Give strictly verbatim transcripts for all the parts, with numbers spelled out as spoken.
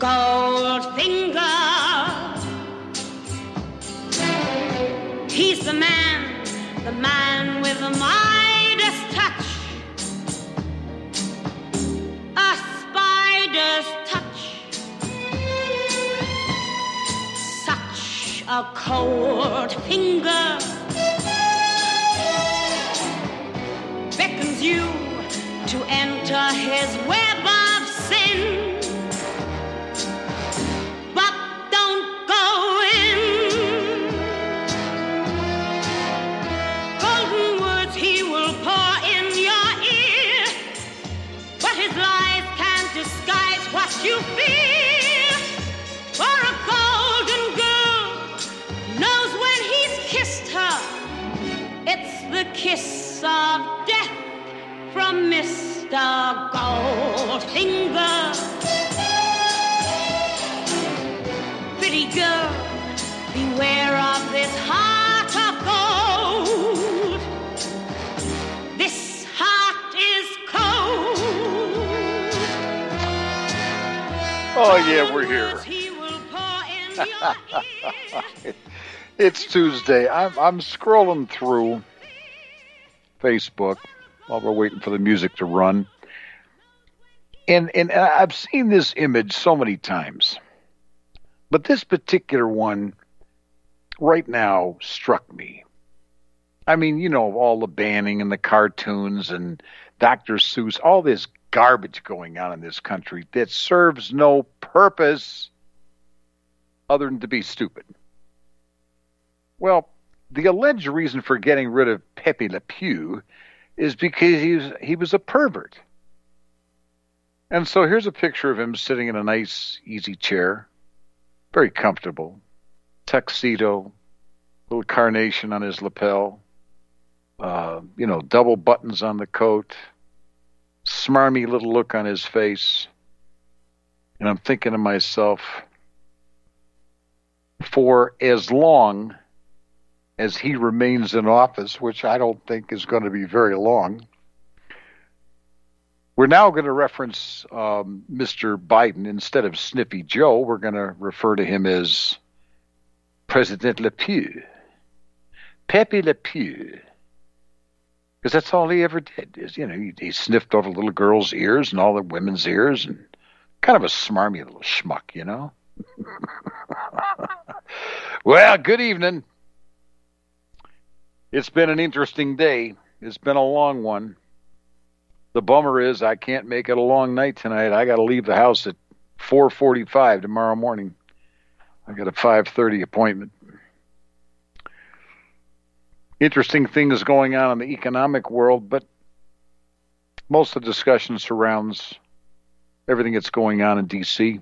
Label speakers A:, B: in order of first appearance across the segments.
A: Goldfinger. He's the man, the man with the Midas touch. A spider's touch. Such a cold finger beckons you to enter his web of sin. But don't go in. Golden words he will pour in your ear, but his lies can't disguise what you feel. For a golden girl knows when he's kissed her, it's the kiss of death from Mister Goldfinger. Pretty girl, beware of this heart of gold. This heart is cold.
B: Oh, yeah, we're here. It's Tuesday. I'm, I'm scrolling through Facebook while we're waiting for the music to run. And, and I've seen this image so many times. But this particular one right now struck me. I mean, you know, all the banning and the cartoons and Doctor Seuss, all this garbage going on in this country that serves no purpose other than to be stupid. Well, the alleged reason for getting rid of Pepe Le Pew is because he was, he was a pervert. And so here's a picture of him sitting in a nice, easy chair, very comfortable, tuxedo, little carnation on his lapel, uh, you know, double buttons on the coat, smarmy little look on his face. And I'm thinking to myself, for as long as he remains in office, which I don't think is going to be very long, we're now going to reference um, Mister Biden. Instead of Sniffy Joe, we're going to refer to him as President Le Pew. Pepe Le Pew. Because that's all he ever did. Is, you know, he, he sniffed over little girls' ears and all the women's ears, and kind of a smarmy little schmuck, you know? Well, good evening. It's been an interesting day. It's been a long one. The bummer is I can't make it a long night tonight. I got to leave the house at four forty-five tomorrow morning. I got a five thirty appointment. Interesting things going on in the economic world, but most of the discussion surrounds everything that's going on in D C.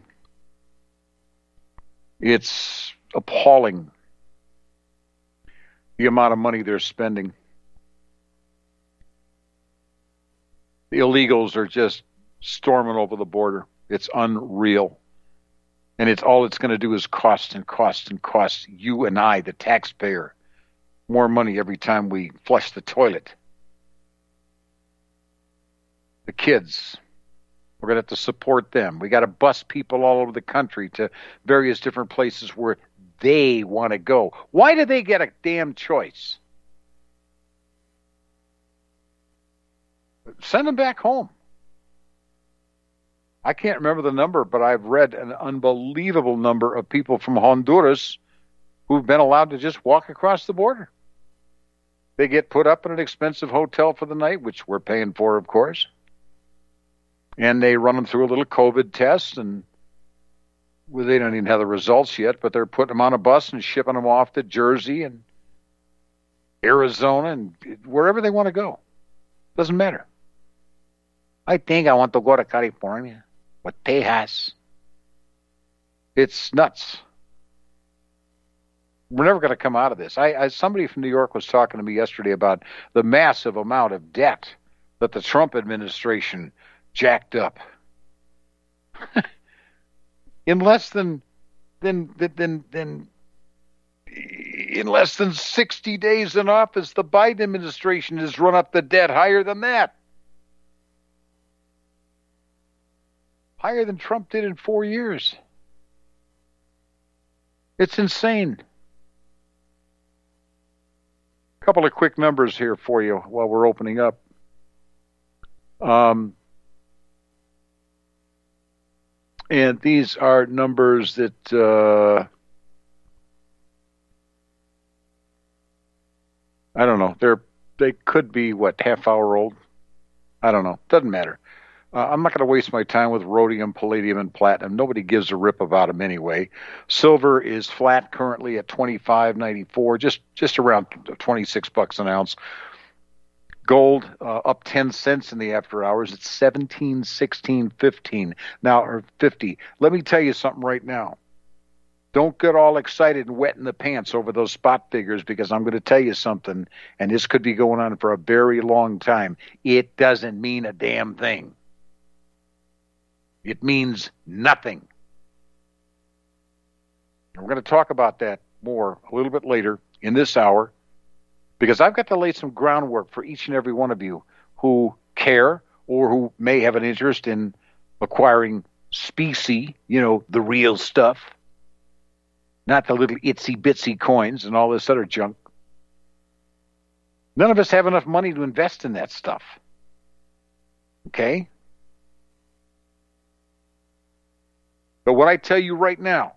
B: It's appalling, the amount of money they're spending. The illegals are just storming over the border. It's unreal. And it's all it's going to do is cost and cost and cost you and I, the taxpayer, more money every time we flush the toilet. The kids, we're going to have to support them. We got to bus people all over the country to various different places where they want to go. Why do they get a damn choice? Send them back home. I can't remember the number, but I've read an unbelievable number of people from Honduras who've been allowed to just walk across the border. They get put up in an expensive hotel for the night, which we're paying for, of course. And they run them through a little COVID test, and well, they don't even have the results yet, but they're putting them on a bus and shipping them off to Jersey and Arizona and wherever they want to go. Doesn't matter. I think I want to go to California or Texas. It's nuts. We're never going to come out of this. I, I somebody from New York was talking to me yesterday about the massive amount of debt that the Trump administration jacked up. in less than, than, than, than, in less than sixty days in office, the Biden administration has run up the debt higher than that. Higher than Trump did in four years. It's insane. A couple of quick numbers here for you while we're opening up. Um, and these are numbers that uh, I don't know. They're they could be what, half hour old? I don't know. Doesn't matter. Uh, I'm not going to waste my time with rhodium, palladium, and platinum. Nobody gives a rip about them anyway. Silver is flat currently at twenty-five ninety-four, just just around twenty-six bucks an ounce. Gold uh, up ten cents in the after hours. It's seventeen sixteen fifteen now, or fifty. Let me tell you something right now. Don't get all excited and wet in the pants over those spot figures, because I'm going to tell you something, and this could be going on for a very long time. It doesn't mean a damn thing. It means nothing. We're going to talk about that more a little bit later in this hour, because I've got to lay some groundwork for each and every one of you who care or who may have an interest in acquiring specie, you know, the real stuff, not the little itsy-bitsy coins and all this other junk. None of us have enough money to invest in that stuff. Okay? But what I tell you right now,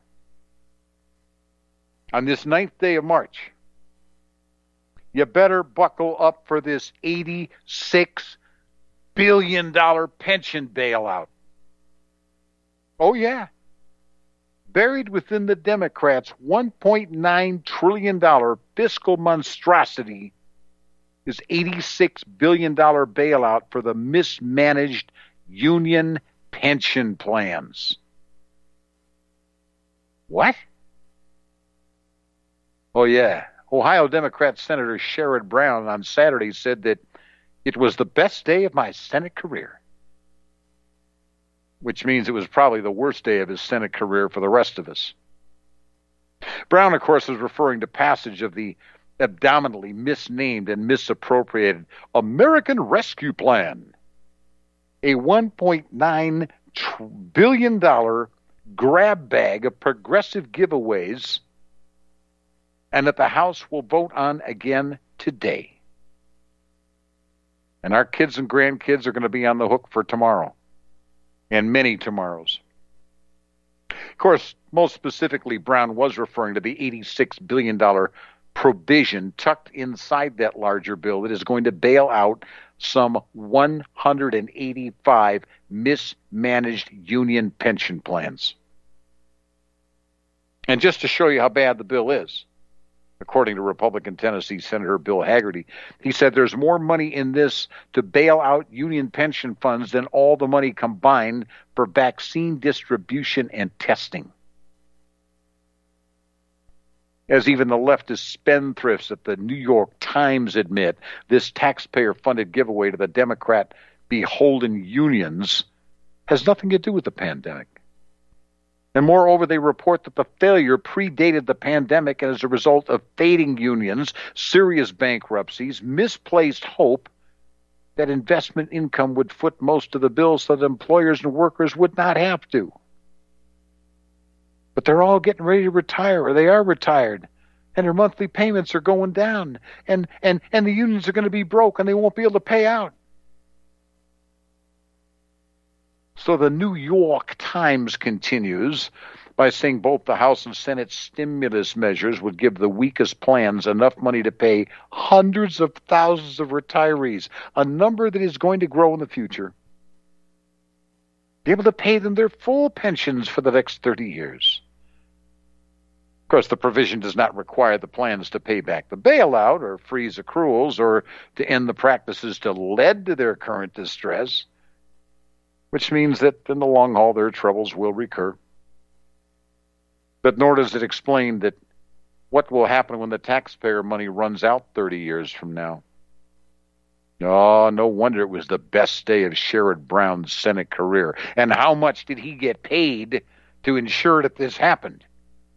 B: on this ninth day of March, you better buckle up for this eighty-six billion dollars pension bailout. Oh, yeah. Buried within the Democrats' one point nine trillion dollars fiscal monstrosity is eighty-six billion dollars bailout for the mismanaged union pension plans. What? Oh, yeah. Ohio Democrat Senator Sherrod Brown on Saturday said that it was the best day of my Senate career, which means it was probably the worst day of his Senate career for the rest of us. Brown, of course, is referring to passage of the abdominally misnamed and misappropriated American Rescue Plan, a one point nine billion dollars grab bag of progressive giveaways, and that the House will vote on again today. And our kids and grandkids are going to be on the hook for tomorrow, and many tomorrows. Of course, most specifically, Brown was referring to the eighty-six billion dollars provision tucked inside that larger bill that is going to bail out some one hundred eighty-five mismanaged union pension plans. And just to show you how bad the bill is, according to Republican Tennessee Senator Bill Hagerty, he said there's more money in this to bail out union pension funds than all the money combined for vaccine distribution and testing. As even the leftist spendthrifts at the New York Times admit, this taxpayer-funded giveaway to the Democrat-beholden unions has nothing to do with the pandemic. And moreover, they report that the failure predated the pandemic and as a result of fading unions, serious bankruptcies, misplaced hope that investment income would foot most of the bills so that employers and workers would not have to. But they're all getting ready to retire, or they are retired, and their monthly payments are going down, and, and, and the unions are going to be broke, and they won't be able to pay out. So the New York Times continues by saying both the House and Senate stimulus measures would give the weakest plans enough money to pay hundreds of thousands of retirees, a number that is going to grow in the future, be able to pay them their full pensions for the next thirty years. Of course, the provision does not require the plans to pay back the bailout or freeze accruals or to end the practices that led to their current distress, which means that in the long haul their troubles will recur. But nor does it explain that what will happen when the taxpayer money runs out thirty years from now. Oh, no wonder it was the best day of Sherrod Brown's Senate career. And how much did he get paid to ensure that this happened?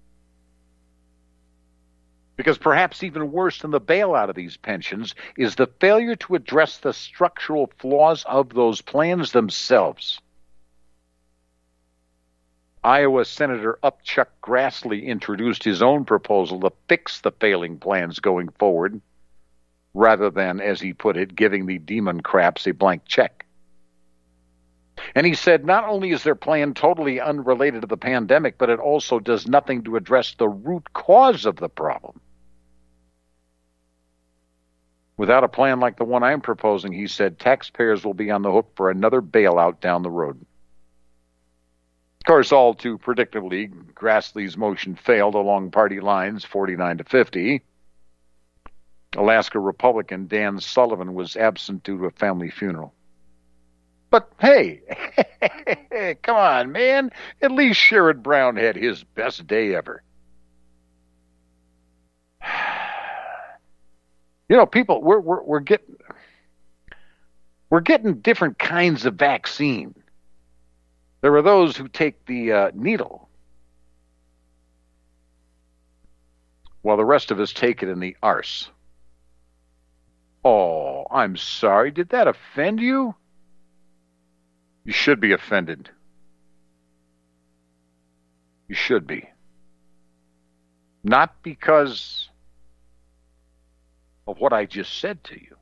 B: Because perhaps even worse than the bailout of these pensions is the failure to address the structural flaws of those plans themselves. Iowa Senator Chuck Grassley introduced his own proposal to fix the failing plans going forward, rather than, as he put it, giving the demon craps a blank check. And he said not only is their plan totally unrelated to the pandemic, but it also does nothing to address the root cause of the problem. Without a plan like the one I'm proposing, he said, taxpayers will be on the hook for another bailout down the road. Of course, all too predictably, Grassley's motion failed along party lines, forty-nine to fifty. Alaska Republican Dan Sullivan was absent due to a family funeral. But hey, come on, man. At least Sherrod Brown had his best day ever. You know, people, we're we're we're getting we're getting different kinds of vaccine. There are those who take the uh, needle, while the rest of us take it in the arse. Oh, I'm sorry. Did that offend you? You should be offended. You should be. Not because of what I just said to you,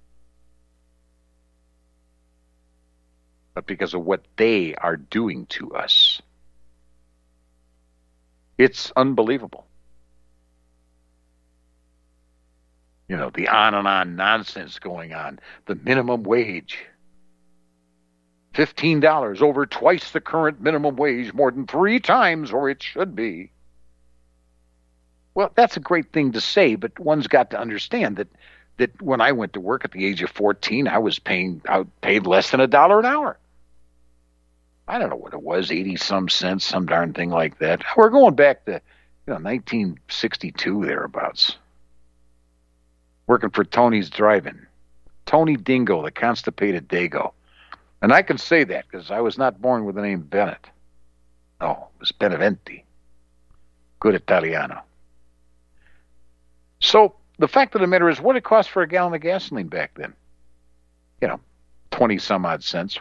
B: but because of what they are doing to us. It's unbelievable. You know, the on and on nonsense going on. The minimum wage. fifteen dollars, over twice the current minimum wage, more than three times where it should be. Well, that's a great thing to say, but one's got to understand that that when I went to work at the age of fourteen, I was paying, I paid less than a dollar an hour. I don't know what it was, eighty some cents, some darn thing like that. We're going back to, you know, nineteen sixty-two thereabouts. Working for Tony's Drive-In. Tony Dingo, the constipated Dago. And I can say that because I was not born with the name Bennett. No, it was Beneventi. Good Italiano. So the fact of the matter is, what did it cost for a gallon of gasoline back then? You know, twenty some odd cents.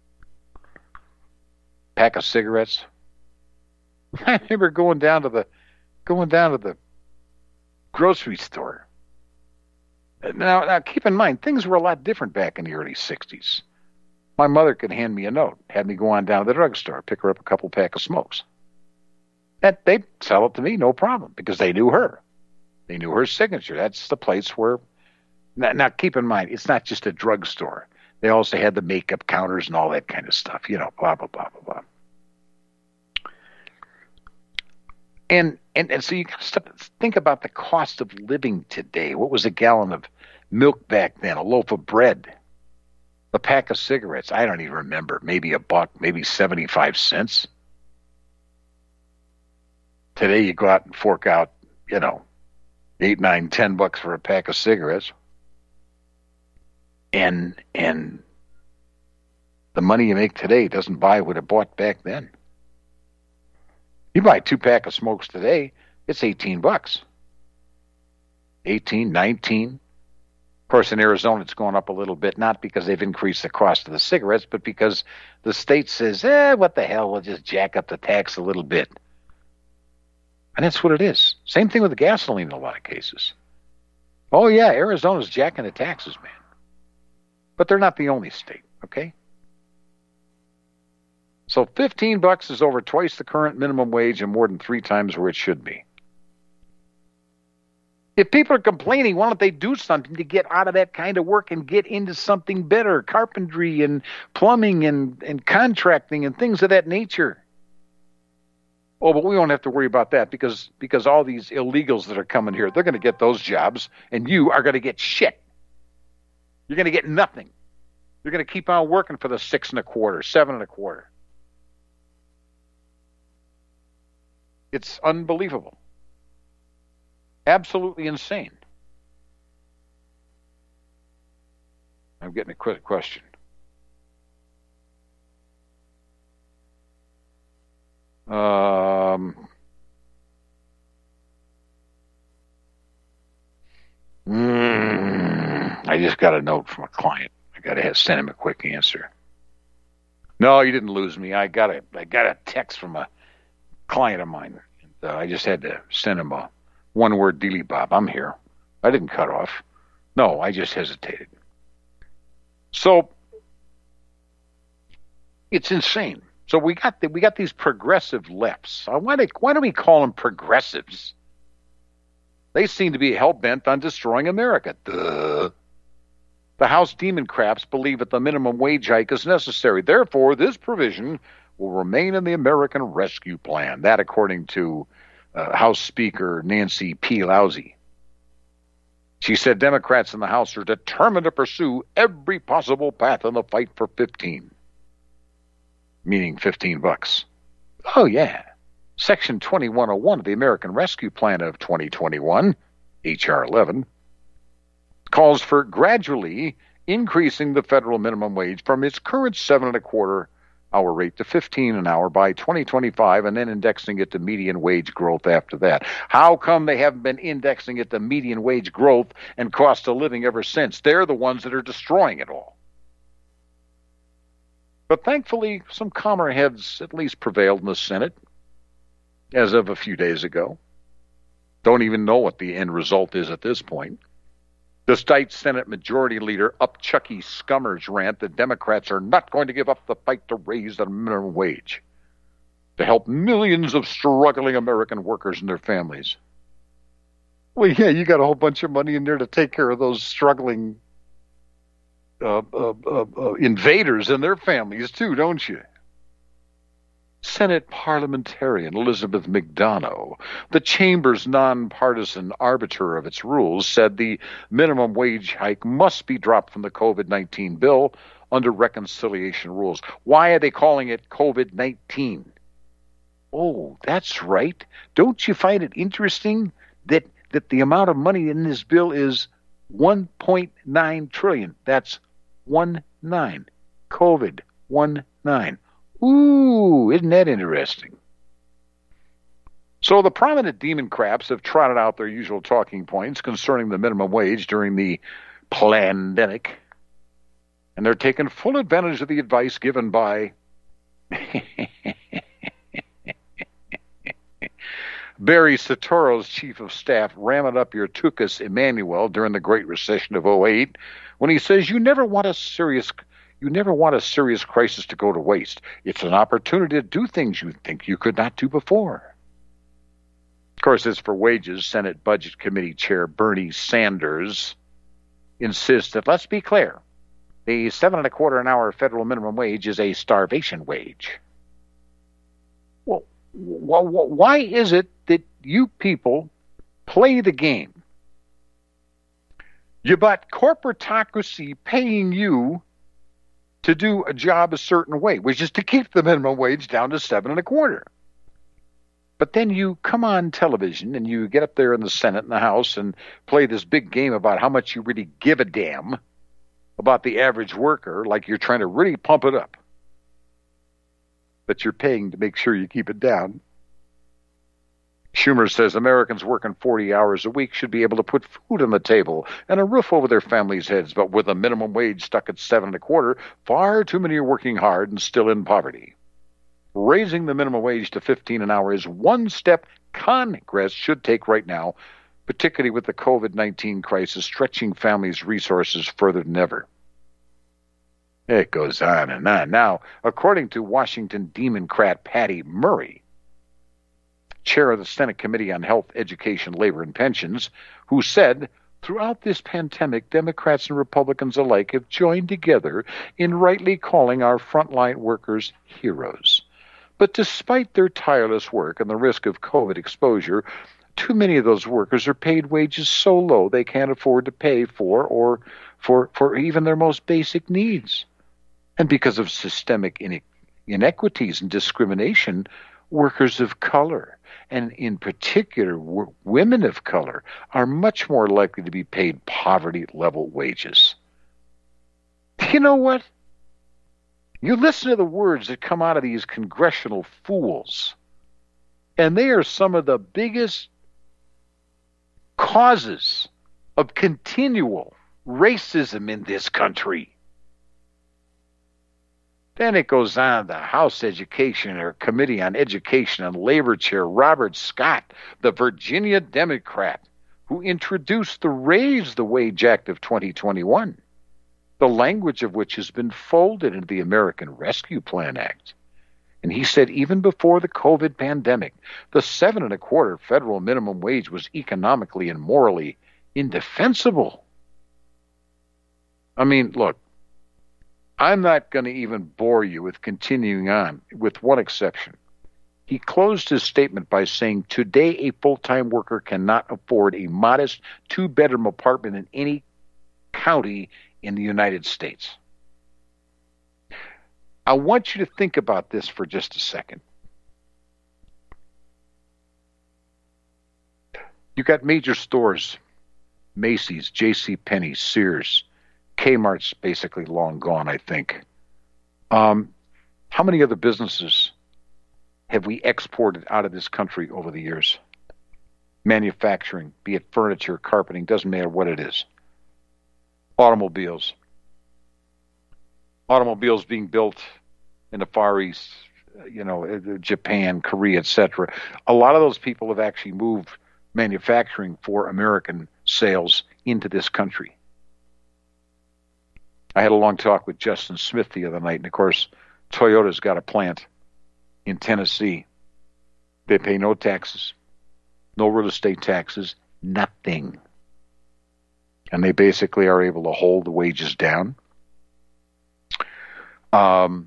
B: Pack of cigarettes. I remember going down to the going down to the grocery store. Now, now keep in mind, things were a lot different back in the early sixties. My mother could hand me a note, have me go on down to the drugstore, pick her up a couple pack of smokes. That they'd sell it to me, no problem, because they knew her. They knew her signature. That's the place where... Now, now, keep in mind, it's not just a drugstore. They also had the makeup counters and all that kind of stuff, you know, blah, blah, blah, blah, blah. And, and, and so you got to think about the cost of living today. What was a gallon of milk back then? A loaf of bread? A pack of cigarettes? I don't even remember. Maybe a buck, maybe seventy-five cents. Today you go out and fork out, you know, eight, nine, ten bucks for a pack of cigarettes. And and the money you make today doesn't buy what it bought back then. You buy a two pack of smokes today, it's eighteen bucks. eighteen, nineteen. Of course, in Arizona, it's going up a little bit, not because they've increased the cost of the cigarettes, but because the state says, eh, what the hell, we'll just jack up the tax a little bit. And that's what it is. Same thing with the gasoline in a lot of cases. Oh, yeah, Arizona's jacking the taxes, man. But they're not the only state, okay? So fifteen bucks is over twice the current minimum wage and more than three times where it should be. If people are complaining, why don't they do something to get out of that kind of work and get into something better, carpentry and plumbing and, and contracting and things of that nature? Oh, but we won't have to worry about that because, because all these illegals that are coming here, they're going to get those jobs, and you are going to get shit. You're going to get nothing. You're going to keep on working for the six and a quarter, seven and a quarter. It's unbelievable. Absolutely insane. I'm getting a quick question. Um, mm, I just got a note from a client. I got to send him a quick answer. No, you didn't lose me. I got a I got a text from a client of mine. Uh, I just had to send him a one-word dealy bob. I'm here. I didn't cut off. No, I just hesitated. So it's insane. So we got the, we got these progressive lefts. Uh, why, do, why do we call them progressives? They seem to be hell-bent on destroying America. Duh. The House Democrats believe that the minimum wage hike is necessary. Therefore, this provision will remain in the American Rescue Plan. That, according to uh, House Speaker Nancy Pelosi. She said Democrats in the House are determined to pursue every possible path in the fight for fifteen. Meaning fifteen bucks. Oh, yeah. Section twenty-one oh one of the American Rescue Plan of twenty twenty-one, H R eleven, calls for gradually increasing the federal minimum wage from its current seven and a quarter hour rate to fifteen an hour by twenty twenty-five, and then indexing it to median wage growth after that. How come they haven't been indexing it to median wage growth and cost of living ever since? They're the ones that are destroying it all. But thankfully, some calmer heads at least prevailed in the Senate as of a few days ago. Don't even know what the end result is at this point. Despite Senate Majority Leader Up Chucky Schumer's rant that Democrats are not going to give up the fight to raise the minimum wage to help millions of struggling American workers and their families. Well, yeah, you got a whole bunch of money in there to take care of those struggling uh, uh, uh, uh, invaders and their families too, don't you? Senate parliamentarian Elizabeth McDonough, the chamber's nonpartisan arbiter of its rules, said the minimum wage hike must be dropped from the COVID nineteen bill under reconciliation rules. Why are they calling it COVID nineteen? Oh, that's right. Don't you find it interesting that, that the amount of money in this bill is one point nine trillion dollars? That's one nine. COVID, one nine. Ooh, isn't that interesting? So the prominent Democrats have trotted out their usual talking points concerning the minimum wage during the pandemic, and they're taking full advantage of the advice given by Barry Soetoro's chief of staff, Ramadupyartukas Emmanuel, during the Great Recession of oh eight, when he says you never want a serious You never want a serious crisis to go to waste. It's an opportunity to do things you think you could not do before. Of course, as for wages, Senate Budget Committee Chair Bernie Sanders insists that, let's be clear, the seven and a quarter an hour federal minimum wage is a starvation wage. Well, why is it that you people play the game? You got corporatocracy paying you to do a job a certain way, which is to keep the minimum wage down to seven and a quarter. But then you come on television and you get up there in the Senate and the House and play this big game about how much you really give a damn about the average worker, like you're trying to really pump it up. But you're paying to make sure you keep it down. Schumer says Americans working forty hours a week should be able to put food on the table and a roof over their families' heads, but with a minimum wage stuck at seven and a quarter, far too many are working hard and still in poverty. Raising the minimum wage to fifteen an hour is one step Congress should take right now, particularly with the COVID nineteen crisis stretching families' resources further than ever. It goes on and on. Now, according to Washington Democrat Patty Murray, chair of the Senate Committee on Health, Education, Labor, and Pensions, who said, throughout this pandemic, Democrats and Republicans alike have joined together in rightly calling our frontline workers heroes. But despite their tireless work and the risk of COVID exposure, too many of those workers are paid wages so low they can't afford to pay for or for, for even their most basic needs. And because of systemic inequities and discrimination, workers of color, and in particular w- women of color, are much more likely to be paid poverty-level wages. You know what? You listen to the words that come out of these congressional fools, and they are some of the biggest causes of continual racism in this country. Then it goes on, the House Education or Committee on Education and Labor Chair Robert Scott, the Virginia Democrat, who introduced the Raise the Wage Act of twenty twenty-one, the language of which has been folded into the American Rescue Plan Act. And he said even before the COVID pandemic, the seven and a quarter federal minimum wage was economically and morally indefensible. I mean, look, I'm not going to even bore you with continuing on, with one exception. He closed his statement by saying, today a full-time worker cannot afford a modest two-bedroom apartment in any county in the United States. I want you to think about this for just a second. You got major stores, Macy's, J C Penney, Sears, Kmart's basically long gone, I think. Um, how many other businesses have we exported out of this country over the years? Manufacturing, be it furniture, carpeting, doesn't matter what it is. Automobiles. Automobiles being built in the Far East, you know, Japan, Korea, et cetera. A lot of those people have actually moved manufacturing for American sales into this country. I had a long talk with Justin Smith the other night, and of course, Toyota's got a plant in Tennessee. They pay no taxes, no real estate taxes, nothing. And they basically are able to hold the wages down. Um,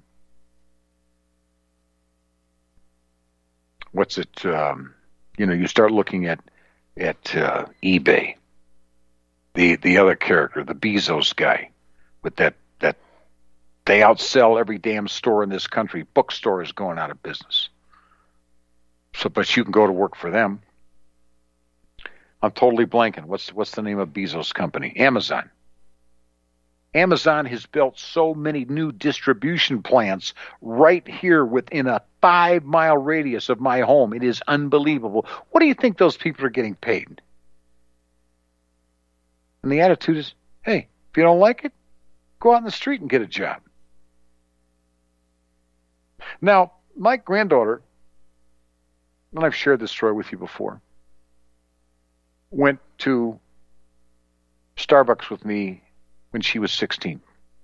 B: what's it? Um, you know, you start looking at at uh, eBay. The the other character, the Bezos guy, with that that they outsell every damn store in this country. Bookstore is going out of business. So, but you can go to work for them. I'm totally blanking. What's what's the name of Bezos' company? Amazon. Amazon has built so many new distribution plants right here within a five-mile radius of my home. It is unbelievable. What do you think those people are getting paid? And the attitude is, hey, if you don't like it, go out in the street and get a job. Now, my granddaughter, and I've shared this story with you before, went to Starbucks with me when she was sixteen.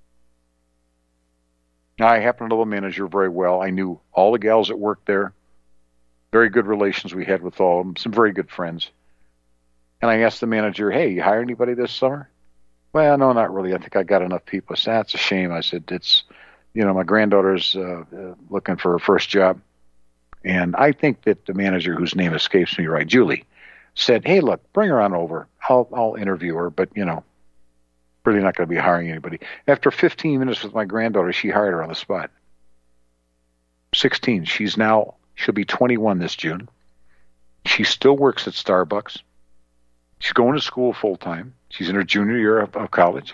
B: Now, I happen to know the manager very well. I knew all the gals that worked there. Very good relations we had with all of them. Some very good friends. And I asked the manager, hey, you hire anybody this summer? Well, no, not really. I think I got enough people. I said, that's a shame. I said, it's, you know, my granddaughter's uh, uh, looking for her first job. And I think that the manager, whose name escapes me right, Julie, said, hey, look, bring her on over. I'll, I'll interview her, but, you know, really not going to be hiring anybody. After fifteen minutes with my granddaughter, she hired her on the spot. sixteen. She's now, she'll be twenty-one this June. She still works at Starbucks. She's going to school full time. She's in her junior year of, of college.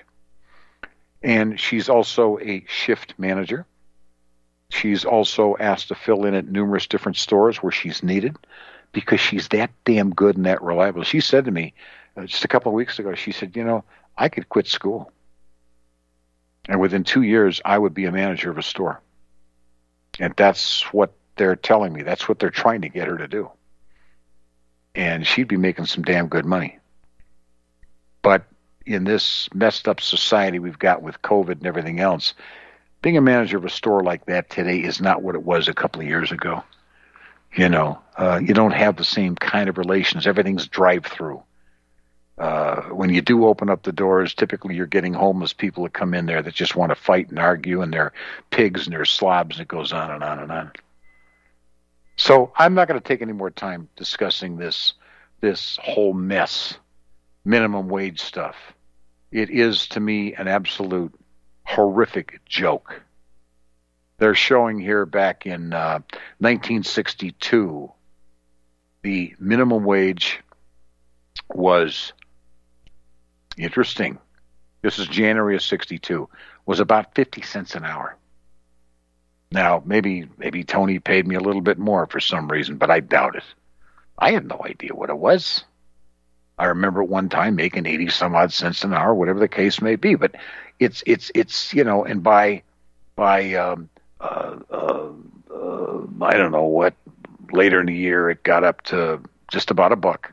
B: And she's also a shift manager. She's also asked to fill in at numerous different stores where she's needed because she's that damn good and that reliable. She said to me uh, just a couple of weeks ago, she said, you know, I could quit school. And within two years, I would be a manager of a store. And that's what they're telling me. That's what they're trying to get her to do. And she'd be making some damn good money. But in this messed up society we've got with COVID and everything else, being a manager of a store like that today is not what it was a couple of years ago. You know, uh, you don't have the same kind of relations. Everything's drive-through. Uh, when you do open up the doors, typically you're getting homeless people that come in there that just want to fight and argue, and they're pigs and they're slobs, and it goes on and on and on. So I'm not going to take any more time discussing this this whole mess, minimum wage stuff. It is, to me, an absolute horrific joke. They're showing here back in uh, nineteen sixty-two, the minimum wage was, interesting, this is January of sixty-two, was about fifty cents an hour. Now, maybe maybe Tony paid me a little bit more for some reason, but I doubt it. I had no idea what it was. I remember at one time making eighty some odd cents an hour, whatever the case may be. But it's it's it's you know, and by by um, uh, uh, uh, I don't know what, later in the year it got up to just about a buck.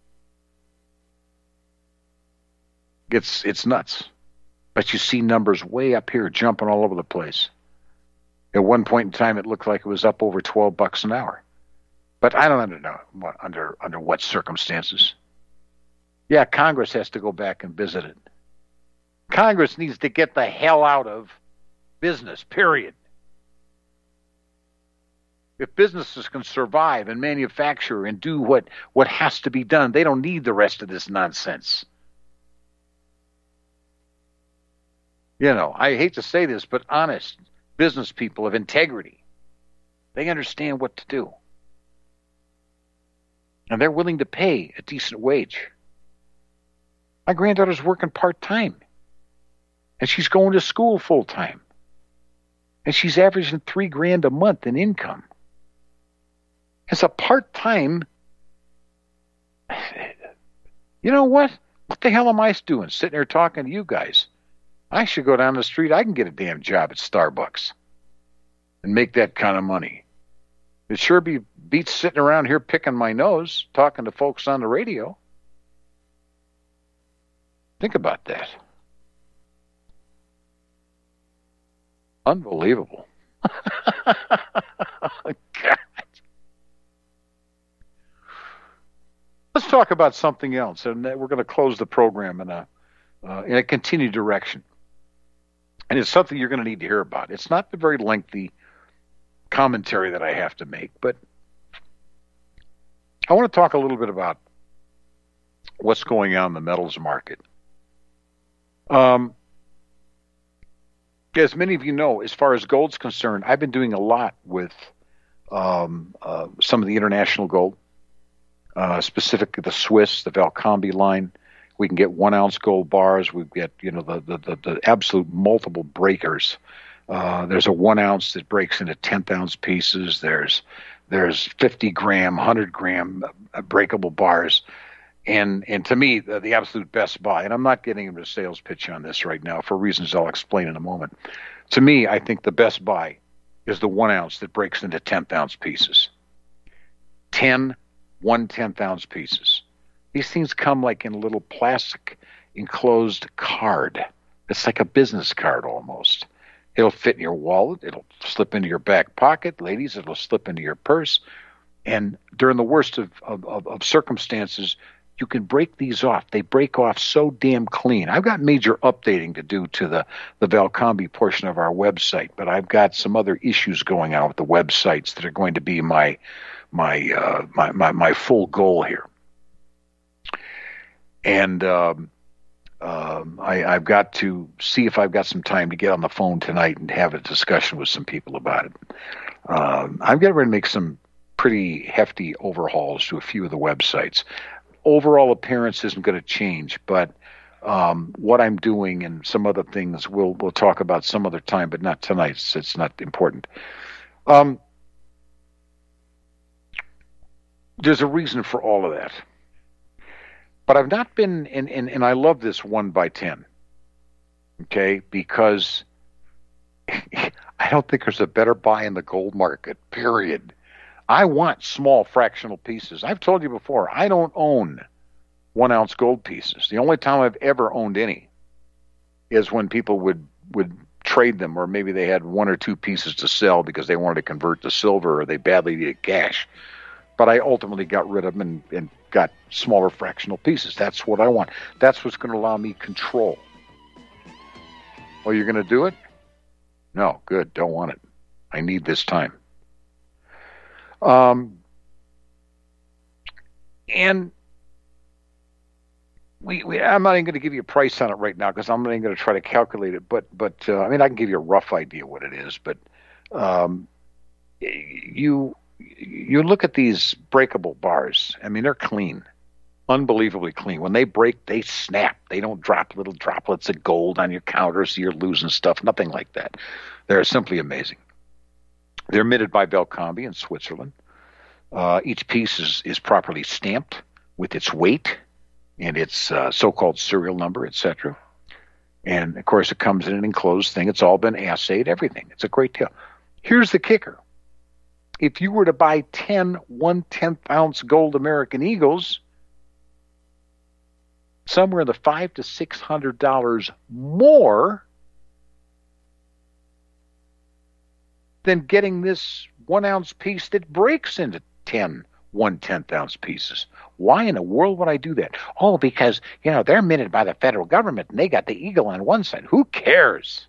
B: It's, it's nuts. But you see numbers way up here jumping all over the place. At one point in time, it looked like it was up over twelve bucks an hour. But I don't know under under what circumstances. Yeah, Congress has to go back and visit it. Congress needs to get the hell out of business, period. If businesses can survive and manufacture and do what, what has to be done, they don't need the rest of this nonsense. You know, I hate to say this, but honest business people of integrity, they understand what to do. And they're willing to pay a decent wage. My granddaughter's working part-time. And she's going to school full-time. And she's averaging three grand a month in income. As a part-time, you know what? What the hell am I doing sitting here talking to you guys? I should go down the street. I can get a damn job at Starbucks and make that kind of money. It sure be beats sitting around here picking my nose, talking to folks on the radio. Think about that. Unbelievable. God. Let's talk about something else, and we're going to close the program in a uh, in a continued direction. And it's something you're going to need to hear about. It's not the very lengthy commentary that I have to make, but I want to talk a little bit about what's going on in the metals market. Um, as many of you know, as far as gold's concerned, I've been doing a lot with um, uh, some of the international gold, uh, specifically the Swiss, the Valcambi line. We can get one ounce gold bars. We get, you know, the, the, the, the absolute multiple breakers. Uh, there's a one ounce that breaks into tenth ounce pieces. There's, there's fifty gram, one hundred gram breakable bars. And, and to me, the, the absolute best buy, and I'm not getting into a sales pitch on this right now for reasons I'll explain in a moment. To me, I think the best buy is the one ounce that breaks into tenth ounce pieces. ten, one tenth ounce pieces. These things come like in a little plastic enclosed card. It's like a business card almost. It'll fit in your wallet. It'll slip into your back pocket. Ladies, it'll slip into your purse. And during the worst of, of, of circumstances, you can break these off. They break off so damn clean. I've got major updating to do to the, the Valcambi portion of our website, but I've got some other issues going on with the websites that are going to be my my uh, my, my, my full goal here. And um, um, I, I've got to see if I've got some time to get on the phone tonight and have a discussion with some people about it. Um, I'm getting ready to make some pretty hefty overhauls to a few of the websites. Overall appearance isn't going to change, but um, what I'm doing and some other things we'll we'll talk about some other time, but not tonight. It's, it's not important. Um, there's a reason for all of that. But I've not been, and, and, and I love this one by ten, okay, because I don't think there's a better buy in the gold market, period. I want small fractional pieces. I've told you before, I don't own one ounce gold pieces. The only time I've ever owned any is when people would, would trade them, or maybe they had one or two pieces to sell because they wanted to convert to silver or they badly needed cash. But I ultimately got rid of them and, and got smaller fractional pieces. That's what I want. That's what's going to allow me control. Oh, you're going to do it? No, good. Don't want it. I need this time. Um, and we, we, I'm not even going to give you a price on it right now because I'm not even going to try to calculate it. But, but uh, I mean, I can give you a rough idea what it is. But um, you... You look at these breakable bars. I mean, they're clean, unbelievably clean. When they break, they snap. They don't drop little droplets of gold on your counter so you're losing stuff. Nothing like that. They're simply amazing. They're minted by Valcambi in Switzerland. Uh, each piece is, is properly stamped with its weight and its uh, so-called serial number, et cetera. And, of course, it comes in an enclosed thing. It's all been assayed, everything. It's a great deal. Here's the kicker. If you were to buy ten one-tenth ounce gold American Eagles, somewhere in the five to six hundred dollars more than getting this one ounce piece that breaks into ten one-tenth ounce pieces. Why in the world would I do that? Oh, because, you know, they're minted by the federal government and they got the eagle on one side. Who cares?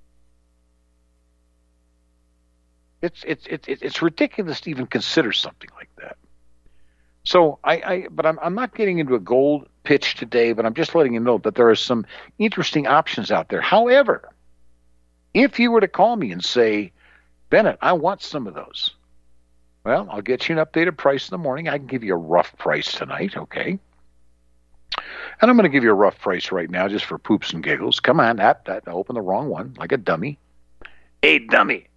B: It's it's it's it's ridiculous to even consider something like that. So I, I but I'm I'm not getting into a gold pitch today, but I'm just letting you know that there are some interesting options out there. However, if you were to call me and say, Bennett, I want some of those, well, I'll get you an updated price in the morning. I can give you a rough price tonight, okay? And I'm going to give you a rough price right now just for poops and giggles. Come on, that, that I opened the wrong one, like a dummy. Hey, dummy.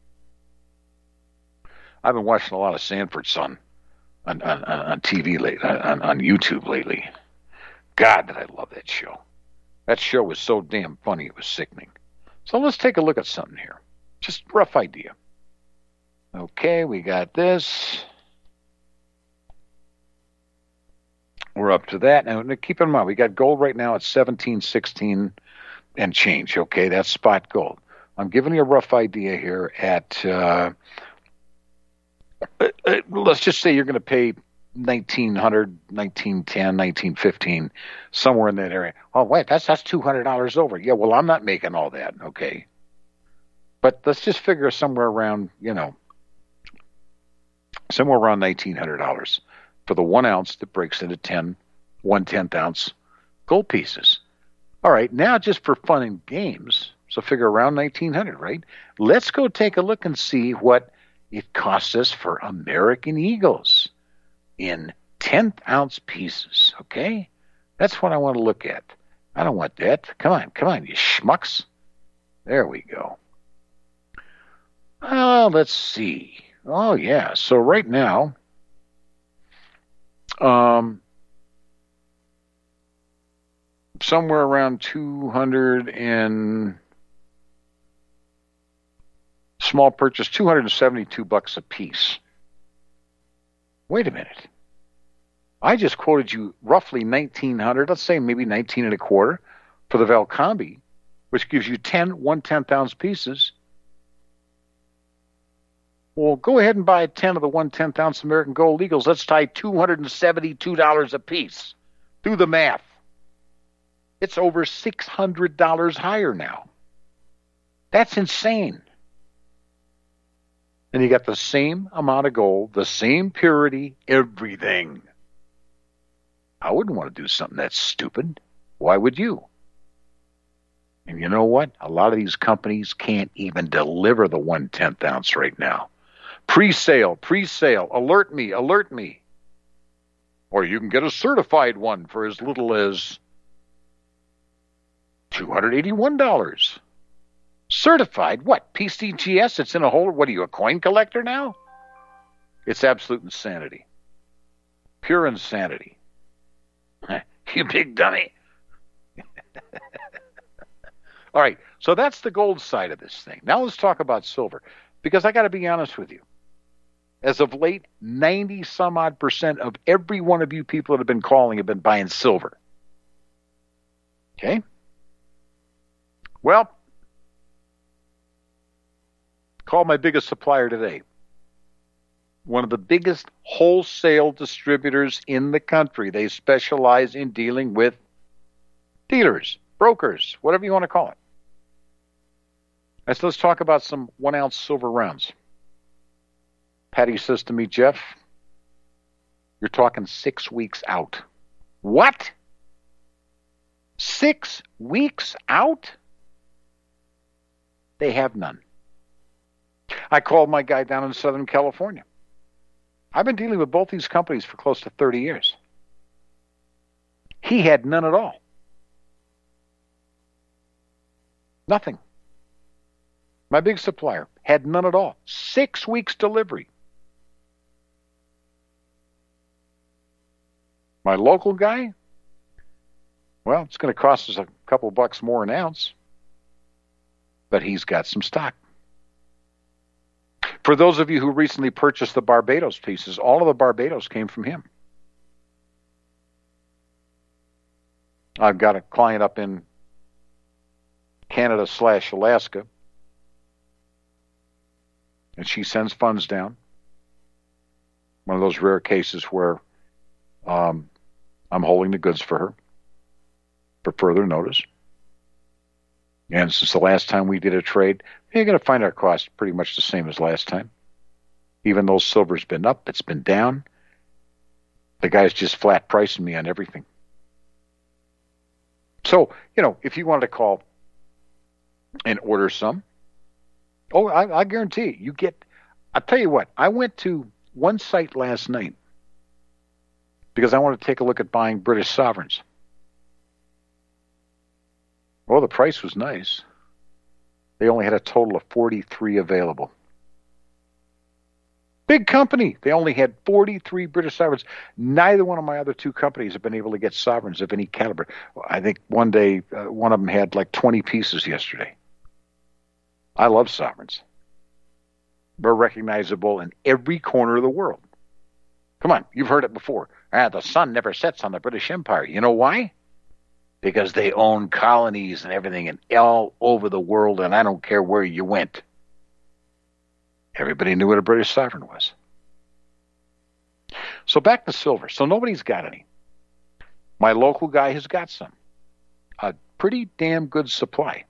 B: I've been watching a lot of Sanford Son on, on, on T V lately, on, on YouTube lately. God, did I love that show. That show was so damn funny, it was sickening. So let's take a look at something here. Just a rough idea. Okay, we got this. We're up to that. Now, keep in mind, we got gold right now at seventeen sixteen and change. Okay, that's spot gold. I'm giving you a rough idea here at, uh, let's just say you're going to pay nineteen hundred, nineteen ten, nineteen fifteen, somewhere in that area. Oh, wait, that's that's two hundred dollars over. Yeah, well, I'm not making all that, okay? But let's just figure somewhere around, you know, somewhere around nineteen hundred dollars for the one ounce that breaks into ten, one-tenth ounce gold pieces. All right, now just for fun and games, so figure around nineteen hundred dollars, right? Let's go take a look and see what it costs us for American Eagles in tenth ounce pieces, okay? That's what I want to look at. I don't want that. Come on, come on, you schmucks. There we go. Uh, let's see. Oh, yeah. So right now, um, somewhere around two hundred and small purchase, two hundred seventy-two bucks a piece. Wait a minute. I just quoted you roughly nineteen hundred, let's say maybe nineteen and a quarter for the Valcambi, which gives you ten one-tenth ounce pieces. Well, go ahead and buy ten of the one-tenth ounce American Gold Eagles. Let's tie two hundred seventy-two dollars a piece. Do the math. It's over six hundred dollars higher now. That's insane. And you got the same amount of gold, the same purity, everything. I wouldn't want to do something that's stupid. Why would you? And you know what? A lot of these companies can't even deliver the one-tenth ounce right now. Pre-sale, pre-sale, alert me, alert me. Or you can get a certified one for as little as two hundred eighty-one dollars. Certified? What? P C G S? It's in a hole? What are you, a coin collector now? It's absolute insanity. Pure insanity. You big dummy. All right, so that's the gold side of this thing. Now let's talk about silver, because I got to be honest with you. As of late, ninety some odd percent of every one of you people that have been calling have been buying silver. Okay? Well, call my biggest supplier today. One of the biggest wholesale distributors in the country. They specialize in dealing with dealers, brokers, whatever you want to call it. So let's talk about some one-ounce silver rounds. Patty says to me, Jeff, you're talking six weeks out. What? Six weeks out? They have none. I called my guy down in Southern California. I've been dealing with both these companies for close to thirty years. He had none at all. Nothing. My big supplier had none at all. Six weeks delivery. My local guy, well, it's going to cost us a couple bucks more an ounce, but he's got some stock. For those of you who recently purchased the Barbados pieces, all of the Barbados came from him. I've got a client up in Canada slash Alaska, and she sends funds down. One of those rare cases where um, I'm holding the goods for her for further notice. And since the last time we did a trade, you're going to find our cost pretty much the same as last time. Even though silver's been up, it's been down. The guy's just flat pricing me on everything. So, you know, if you wanted to call and order some, oh, I, I guarantee you, you get, I'll tell you what, I went to one site last night because I wanted to take a look at buying British sovereigns. Well, the price was nice. They only had a total of forty-three available. Big company. They only had forty-three British sovereigns. Neither one of my other two companies have been able to get sovereigns of any caliber. I think one day, uh, one of them had like twenty pieces yesterday. I love sovereigns. They're recognizable in every corner of the world. Come on, you've heard it before. Ah, the sun never sets on the British Empire. You know why? Because they own colonies and everything and all over the world, and I don't care where you went. Everybody knew what a British sovereign was. So back to silver. So nobody's got any. My local guy has got some. A pretty damn good supply.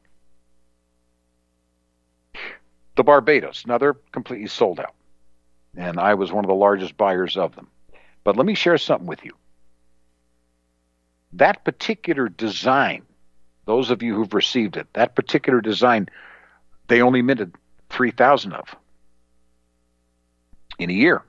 B: The Barbados. Now they're completely sold out. And I was one of the largest buyers of them. But let me share something with you. That particular design, those of you who've received it, that particular design, they only minted three thousand of in a year.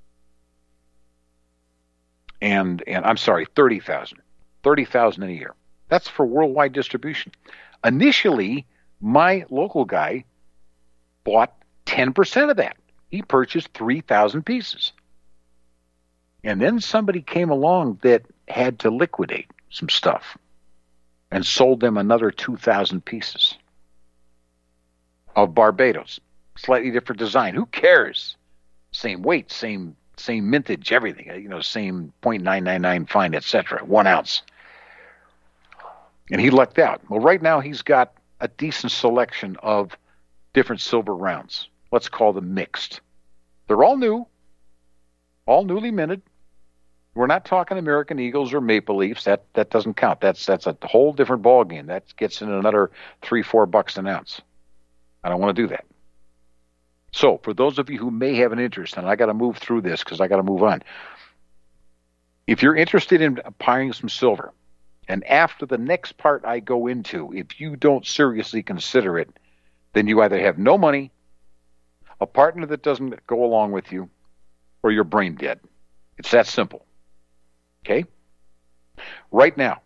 B: And, and I'm sorry, thirty thousand. thirty thousand in a year. That's for worldwide distribution. Initially, my local guy bought ten percent of that. He purchased three thousand pieces. And then somebody came along that had to liquidate some stuff and sold them another two thousand pieces of Barbados. Slightly different design. Who cares? Same weight, same same mintage, everything. You know, same point nine nine nine fine, et cetera. One ounce. And he lucked out. Well, right now he's got a decent selection of different silver rounds. Let's call them mixed. They're all new, all newly minted. We're not talking American Eagles or Maple Leafs. That that doesn't count. That's that's a whole different ballgame. That gets in another three, four bucks an ounce. I don't want to do that. So for those of you who may have an interest, and I got to move through this because I got to move on. If you're interested in buying some silver, and after the next part I go into, if you don't seriously consider it, then you either have no money, a partner that doesn't go along with you, or you're brain dead. It's that simple. Okay? Right now,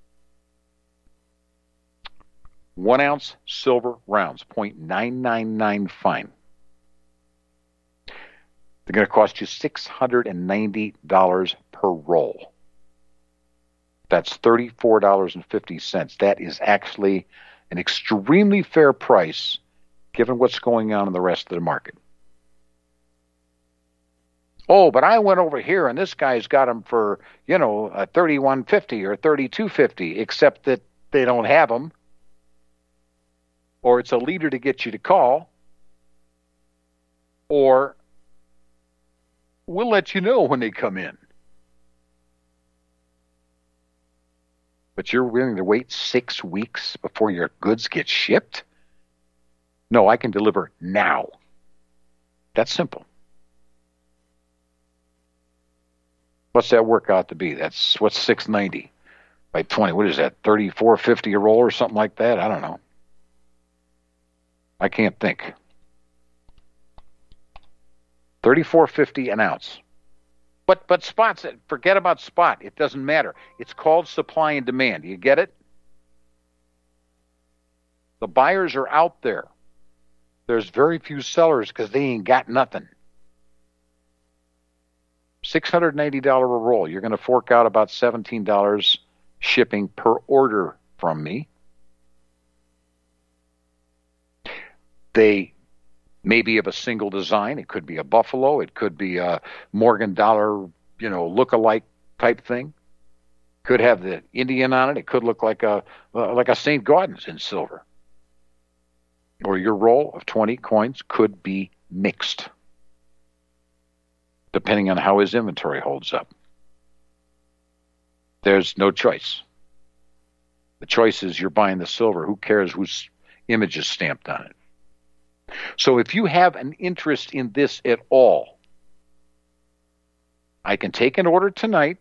B: one ounce silver rounds, point nine nine nine fine. They're going to cost you six hundred ninety dollars per roll. That's thirty-four dollars and fifty cents. That is actually an extremely fair price given what's going on in the rest of the market. Oh, but I went over here and this guy's got them for, you know, a thirty-one fifty or thirty-two fifty, except that they don't have them, or it's a leader to get you to call, or we'll let you know when they come in. But you're willing to wait six weeks before your goods get shipped? No, I can deliver now. That's simple. What's that work out to be? That's what's six ninety by twenty. What is that? thirty-four fifty a roll or something like that? I don't know. I can't think. thirty-four fifty an ounce. But but spots, forget about spot. It doesn't matter. It's called supply and demand. You get it? The buyers are out there. There's very few sellers because they ain't got nothing. six hundred ninety dollars a roll. You're going to fork out about seventeen dollars shipping per order from me. They maybe of a single design. It could be a buffalo. It could be a Morgan Dollar, you know, look-alike type thing. Could have the Indian on it. It could look like a uh, like a Saint Gaudens in silver. Or your roll of twenty coins could be mixed, depending on how his inventory holds up. There's no choice. The choice is you're buying the silver. Who cares whose image is stamped on it? So if you have an interest in this at all, I can take an order tonight.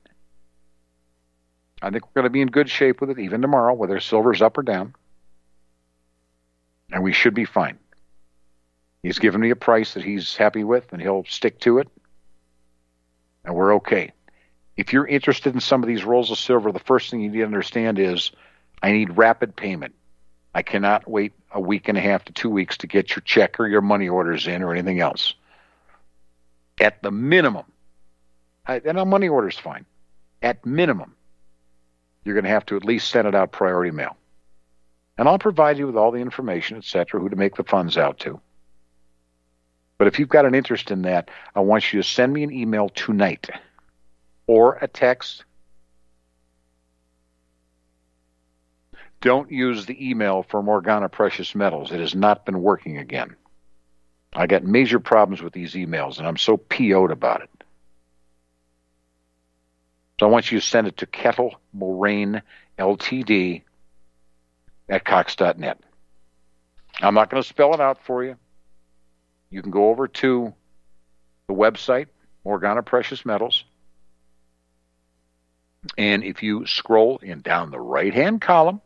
B: I think we're going to be in good shape with it, even tomorrow, whether silver's up or down. And we should be fine. He's given me a price that he's happy with, and he'll stick to it. And we're okay. If you're interested in some of these rolls of silver, the first thing you need to understand is I need rapid payment. I cannot wait a week and a half to two weeks to get your check or your money orders in or anything else. At the minimum, I, and a money order's fine. At minimum, you're going to have to at least send it out priority mail. And I'll provide you with all the information, et cetera, who to make the funds out to. But if you've got an interest in that, I want you to send me an email tonight or a text. Don't use the email for Morgana Precious Metals. It has not been working again. I got major problems with these emails, and I'm so P O'd about it. So I want you to send it to Kettle Moraine Ltd at Cox dot net. I'm not going to spell it out for you. You can go over to the website, Morgana Precious Metals, and if you scroll in down the right-hand column,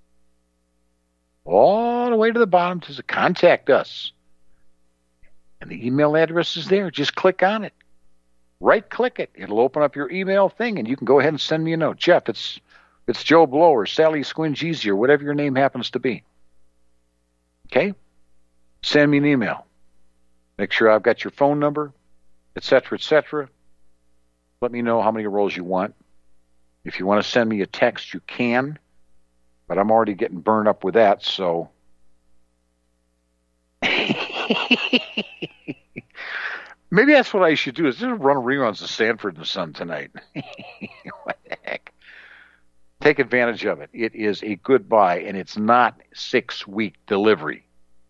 B: all the way to the bottom to contact us, and the email address is there. Just click on it. Right-click it. It'll open up your email thing, and you can go ahead and send me a note. Jeff, it's it's Joe Blow or Sally Squingeezy or whatever your name happens to be. Okay? Send me an email. Make sure I've got your phone number, et cetera, et cetera. Let me know how many rolls you want. If you want to send me a text, you can, but I'm already getting burned up with that, so... Maybe that's what I should do, is just run reruns of Sanford and Son tonight. What the heck? Take advantage of it. It is a good buy, and it's not six-week delivery.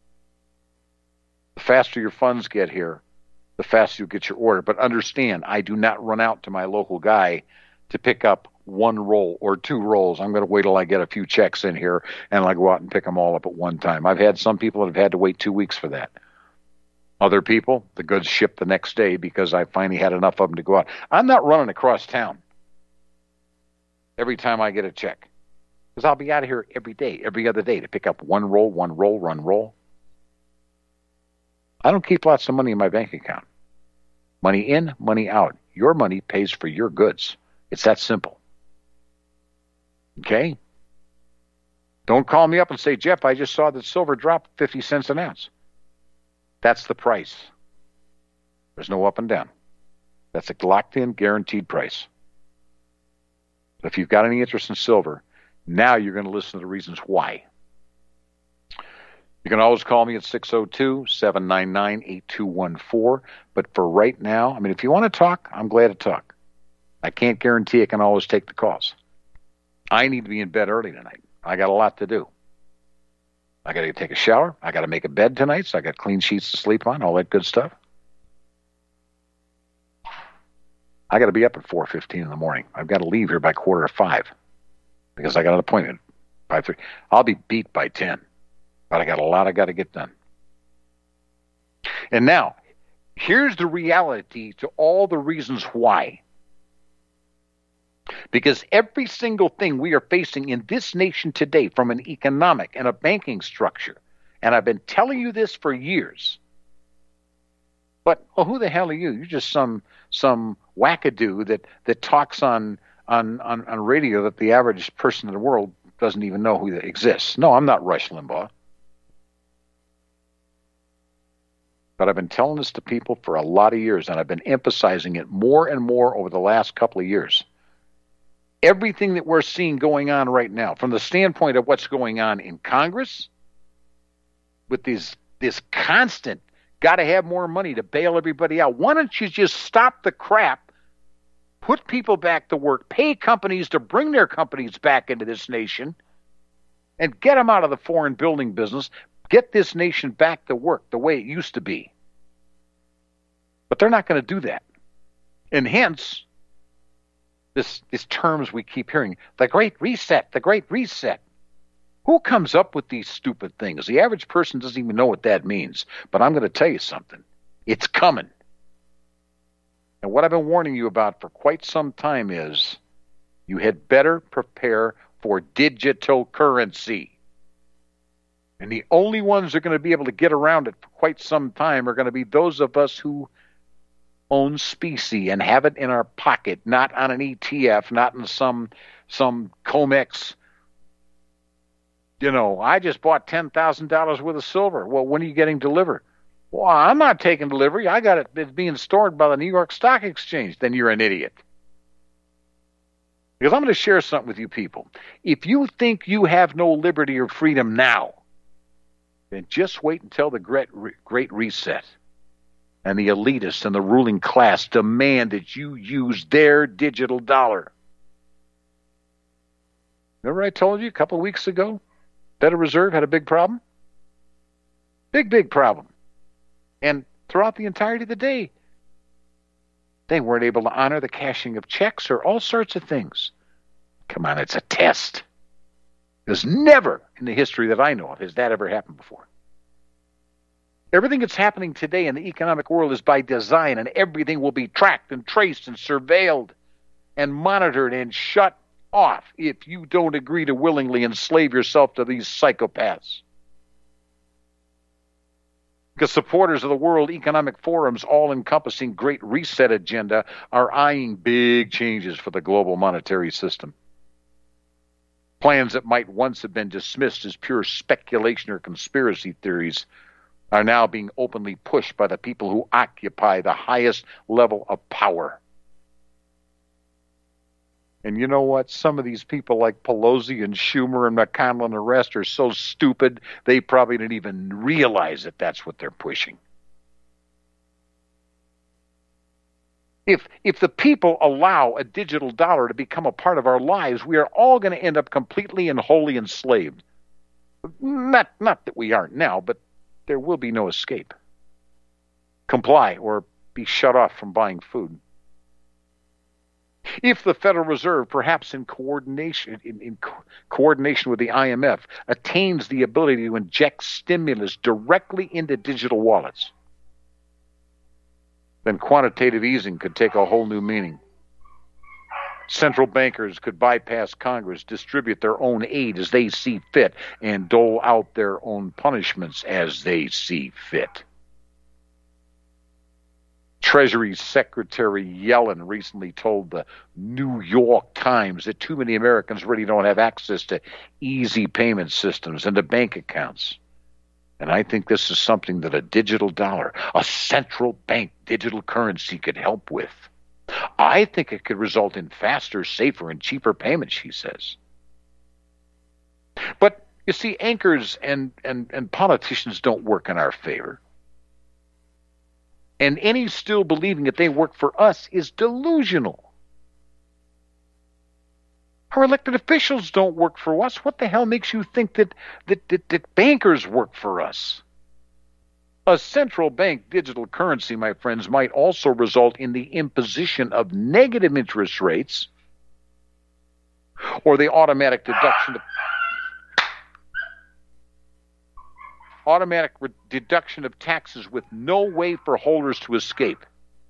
B: The faster your funds get here, the faster you get your order. But understand, I do not run out to my local guy to pick up one roll or two rolls. I'm going to wait till I get a few checks in here, and I'll go out and pick them all up at one time. I've had some people that have had to wait two weeks for that. Other people, the goods ship the next day because I finally had enough of them to go out. I'm not running across town every time I get a check, because I'll be out of here every day, every other day to pick up one roll, one roll, one roll. I don't keep lots of money in my bank account. Money in, money out. Your money pays for your goods. It's that simple. Okay? Don't call me up and say, Jeff, I just saw that silver drop fifty cents an ounce. That's the price. There's no up and down. That's a locked-in, guaranteed price. But if you've got any interest in silver, now you're going to listen to the reasons why. You can always call me at six oh two, seven nine nine, eight two one four. But for right now, I mean, if you want to talk, I'm glad to talk. I can't guarantee I can always take the calls. I need to be in bed early tonight. I got a lot to do. I got to take a shower. I got to make a bed tonight, so I got clean sheets to sleep on, all that good stuff. I got to be up at four fifteen in the morning. I've got to leave here by quarter to five because I got an appointment at five thirty. I'll be beat by ten, but I got a lot I got to get done. And now, here's the reality to all the reasons why. Because every single thing we are facing in this nation today, from an economic and a banking structure, and I've been telling you this for years, but well, who the hell are you? You're just some some wackadoo that, that talks on, on, on, on radio that the average person in the world doesn't even know who exists. No, I'm not Rush Limbaugh. But I've been telling this to people for a lot of years, and I've been emphasizing it more and more over the last couple of years. Everything that we're seeing going on right now, from the standpoint of what's going on in Congress, with these this constant got to have more money to bail everybody out. Why don't you just stop the crap, put people back to work, pay companies to bring their companies back into this nation, and get them out of the foreign building business, get this nation back to work the way it used to be. But they're not going to do that. And hence, this, these terms we keep hearing, the Great Reset, the Great Reset. Who comes up with these stupid things? The average person doesn't even know what that means. But I'm going to tell you something. It's coming. And what I've been warning you about for quite some time is you had better prepare for digital currency. And the only ones that are going to be able to get around it for quite some time are going to be those of us who own specie and have it in our pocket, not on an E T F, not in some some COMEX. You know, I just bought ten thousand dollars worth of silver. Well, when are you getting delivered? Well, I'm not taking delivery. I got it. It's being stored by the New York Stock Exchange. Then you're an idiot. Because I'm going to share something with you people. If you think you have no liberty or freedom now, then just wait until the Great, great Reset and the elitists and the ruling class demand that you use their digital dollar. Remember I told you a couple of weeks ago, Federal Reserve had a big problem? Big, big problem. And throughout the entirety of the day, they weren't able to honor the cashing of checks or all sorts of things. Come on, it's a test. There's never in the history that I know of has that ever happened before. Everything that's happening today in the economic world is by design, and everything will be tracked and traced and surveilled and monitored and shut off if you don't agree to willingly enslave yourself to these psychopaths. Because supporters of the World Economic Forum's all-encompassing Great Reset agenda are eyeing big changes for the global monetary system. Plans that might once have been dismissed as pure speculation or conspiracy theories are now being openly pushed by the people who occupy the highest level of power. And you know what? Some of these people like Pelosi and Schumer and McConnell and the rest are so stupid, they probably didn't even realize that that's what they're pushing. If, if the people allow a digital dollar to become a part of our lives, we are all going to end up completely and wholly enslaved. Not, not that we aren't now, but there will be no escape. Comply or be shut off from buying food. If the Federal Reserve, perhaps in coordination in, in co- coordination with the I M F, attains the ability to inject stimulus directly into digital wallets, then quantitative easing could take a whole new meaning. Central bankers could bypass Congress, distribute their own aid as they see fit, and dole out their own punishments as they see fit. Treasury Secretary Yellen recently told the New York Times that too many Americans really don't have access to easy payment systems and to bank accounts. And I think this is something that a digital dollar, a central bank digital currency could help with. I think it could result in faster, safer, and cheaper payments, she says. But, you see, anchors and, and, and politicians don't work in our favor. And any still believing that they work for us is delusional. Our elected officials don't work for us. What the hell makes you think that, that, that, that bankers work for us? A central bank digital currency, my friends, might also result in the imposition of negative interest rates or the automatic deduction of automatic re- deduction of taxes with no way for holders to escape.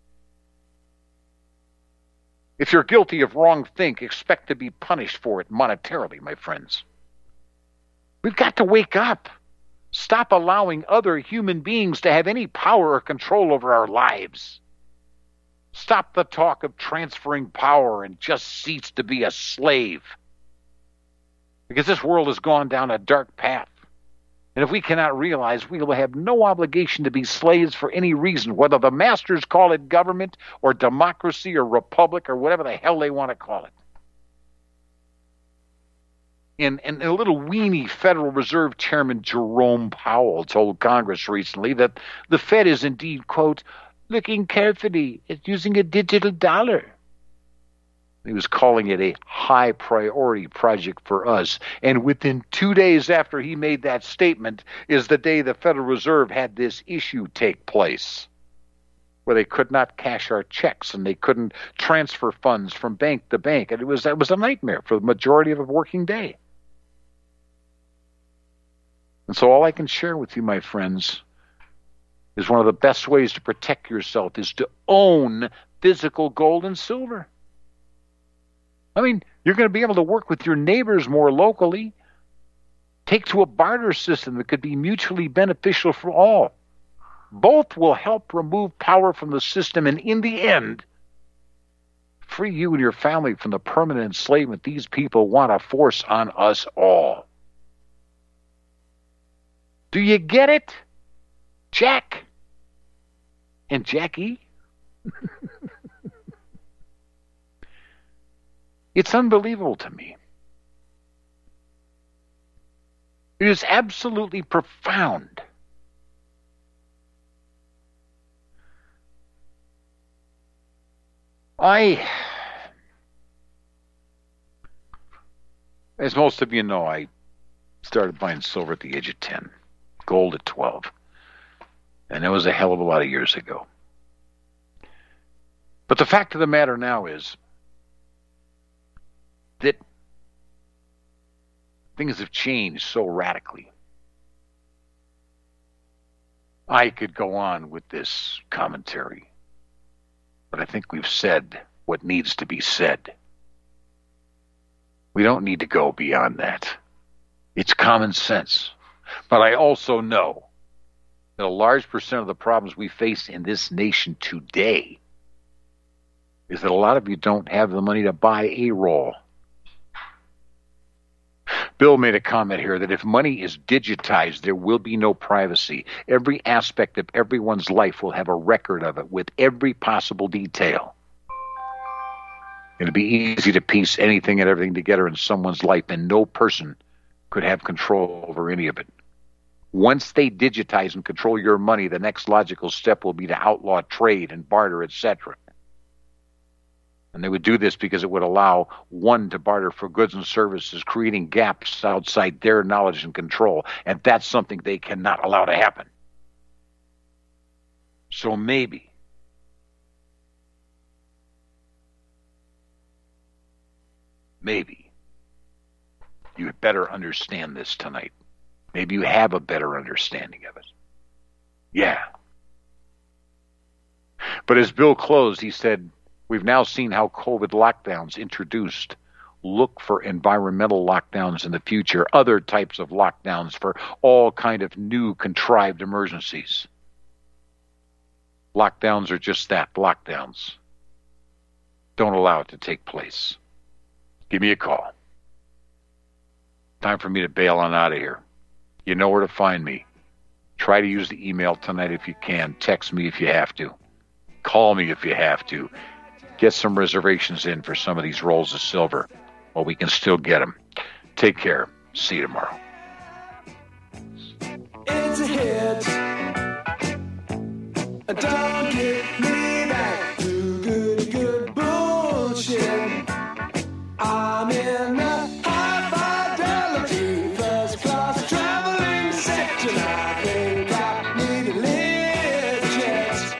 B: If you're guilty of wrong think, expect to be punished for it monetarily, my friends. We've got to wake up. Stop allowing other human beings to have any power or control over our lives. Stop the talk of transferring power and just cease to be a slave. Because this world has gone down a dark path. And if we cannot realize, we will have no obligation to be slaves for any reason, whether the masters call it government or democracy or republic or whatever the hell they want to call it. And, and a little weenie Federal Reserve Chairman Jerome Powell told Congress recently that the Fed is indeed, quote, looking carefully at using a digital dollar. He was calling it a high priority project for us. And within two days after he made that statement is the day the Federal Reserve had this issue take place, where they could not cash our checks and they couldn't transfer funds from bank to bank. And it was, it was a nightmare for the majority of a working day. And so all I can share with you, my friends, is one of the best ways to protect yourself is to own physical gold and silver. I mean, you're going to be able to work with your neighbors more locally. Take to a barter system that could be mutually beneficial for all. Both will help remove power from the system and, in the end, free you and your family from the permanent enslavement these people want to force on us all. Do you get it, Jack and Jackie? It's unbelievable to me. It is absolutely profound. I, as most of you know, I started buying silver at the age of ten, gold at twelve, and that was a hell of a lot of years ago. But the fact of the matter now is that things have changed so radically. I could go on with this commentary, but I think we've said what needs to be said. We don't need to go beyond that. It's common sense. But I also know that a large percent of the problems we face in this nation today is that a lot of you don't have the money to buy a roll. Bill made a comment here that if money is digitized, there will be no privacy. Every aspect of everyone's life will have a record of it with every possible detail. It'll be easy to piece anything and everything together in someone's life, and no person could have control over any of it. Once they digitize and control your money, the next logical step will be to outlaw trade and barter, et cetera. And they would do this because it would allow one to barter for goods and services, creating gaps outside their knowledge and control. And that's something they cannot allow to happen. So maybe, maybe you had better understand this tonight. Maybe you have a better understanding of it. Yeah. But as Bill closed, he said, we've now seen how COVID lockdowns introduced. Look for environmental lockdowns in the future, other types of lockdowns for all kind of new contrived emergencies. Lockdowns are just that, lockdowns. Don't allow it to take place. Give me a call. Time for me to bail on out of here. You know where to find me. Try to use the email tonight if you can. Text me if you have to. Call me if you have to. Get some reservations in for some of these rolls of silver while we can still get them. Take care. See you tomorrow. It's a hit. Don't get me back to good, good bullshit. I'm in the high fidelity first class traveling section. I think I need a lift jet.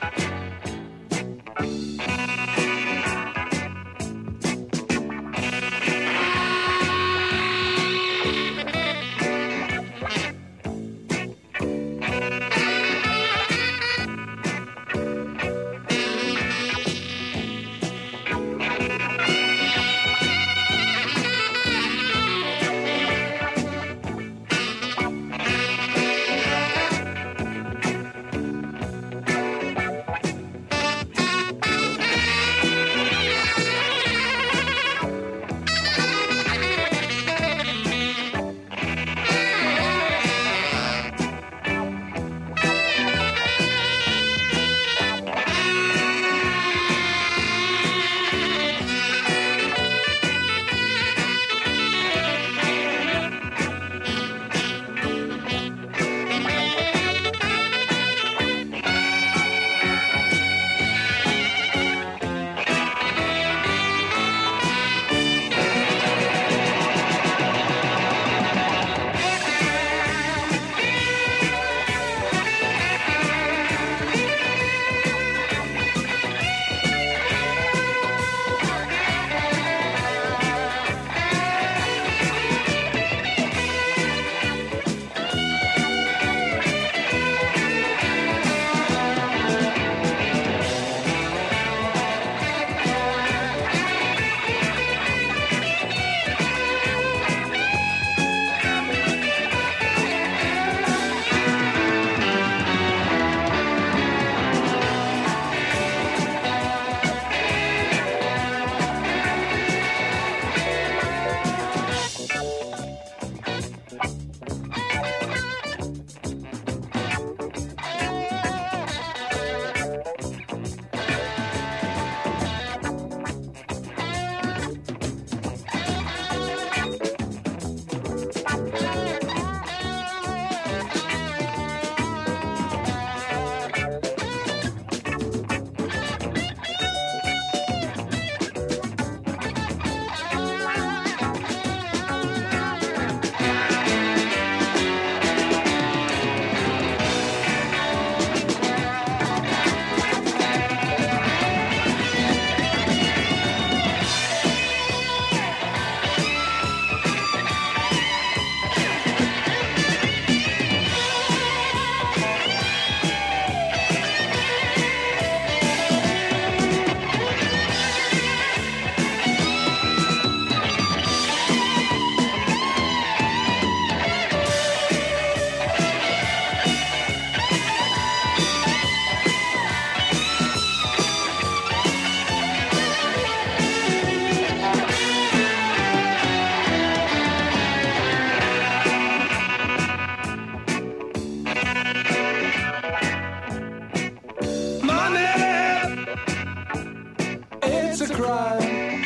C: a crime.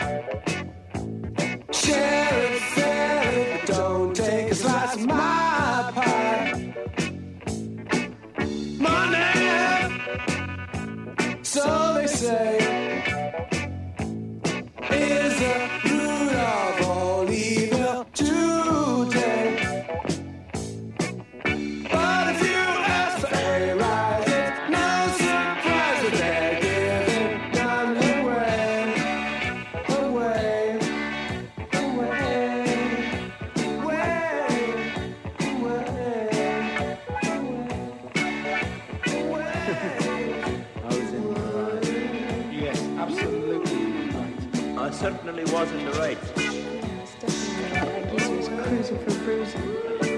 C: Share it, fair it, don't take a slice of my pie. Money, so they say, is the root of all evil today. But if you ask for a rise, it's no surprise that they're giving none away, away, away, away, away.
D: I was in the right. Yes, absolutely right. I certainly was in the right.
E: It's definitely right. I guess he was cruising for bruising.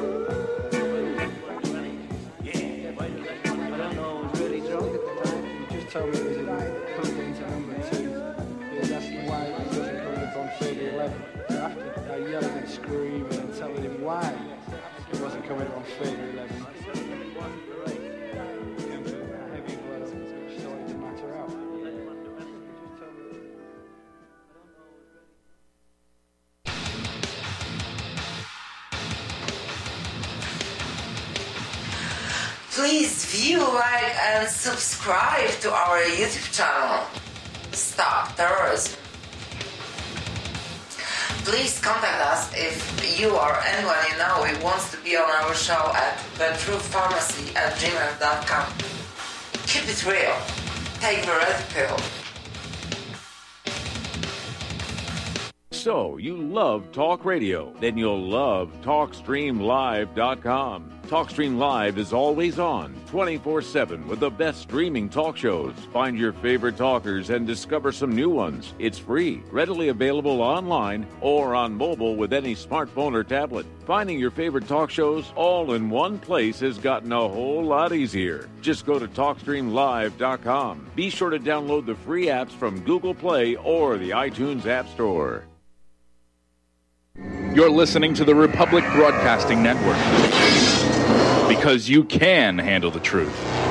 D: I don't know, I was really drunk at the time.
F: He just told me it was in plugged into number two. He was asking why he wasn't coming up on figure eleven. So after I yelling and screaming and telling him why he wasn't coming up on figure eleven, and the heavy blood started to matter out. He just told me.
G: Please view, like, and subscribe to our YouTube channel. Stop Terrorism. Please contact us if you or anyone you know who wants to be on our show at the true pharmacy at gmail dot com. Keep it real. Take the red pill.
H: So, you love talk radio? Then you'll love talk stream live dot com. TalkStream Live is always on, twenty-four seven, with the best streaming talk shows. Find your favorite talkers and discover some new ones. It's free, readily available online or on mobile with any smartphone or tablet. Finding your favorite talk shows all in one place has gotten a whole lot easier. Just go to talk stream live dot com. Be sure to download the free apps from Google Play or the iTunes App Store.
I: You're listening to the Republic Broadcasting Network, because you can handle the truth.